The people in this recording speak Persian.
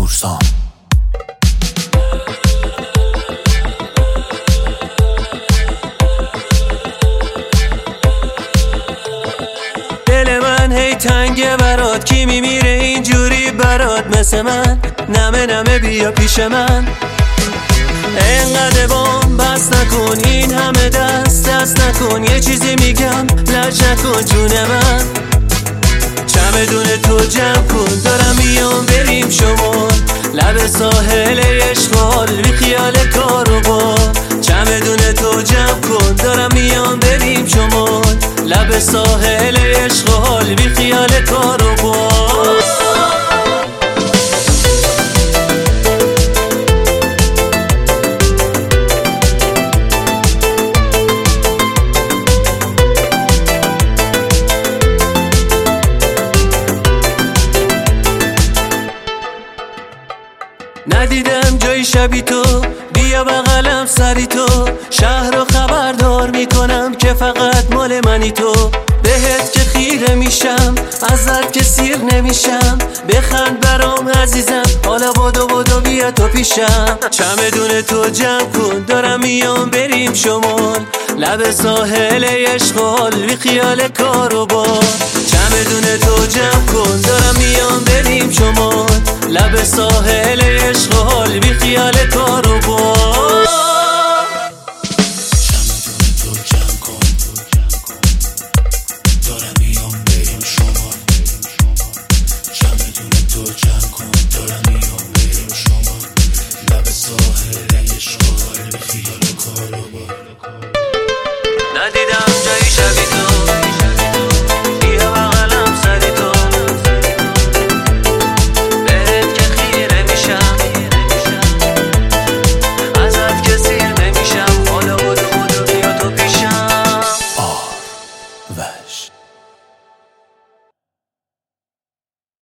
پورسان. دل من هی تنگه برات، کی میمیره اینجوری برات مثل من؟ نمه نمه بیا پیش من، اینقدر بام بس نکن، این همه دست نکن، یه چیزی میگم لج نکن جون من. چمدون تو جمع کن، دارم میام بریم شمال، لب ساحل اشغال بی خیال کارو با. چمدون تو جمع کن، دارم میام بریم شمال، لب ساحل اشغال بی خیال کارو با. ندیدم جای شبی تو، بیا بغلم سری تو، شهر رو خبردار میکنم که فقط مال منی تو. بهت که خیره میشم، ازت که سیر نمیشم، بخند برام عزیزم، حالا بدو بیا تو پیشم. چمدون تو جمع کن، دارم میام بریم شمال، لب ساحل اشغال بی خیال کارو با. چمدون تو جمع کن، دارم میام بریم شمال، لب ساحل اشغال بی خیال کارو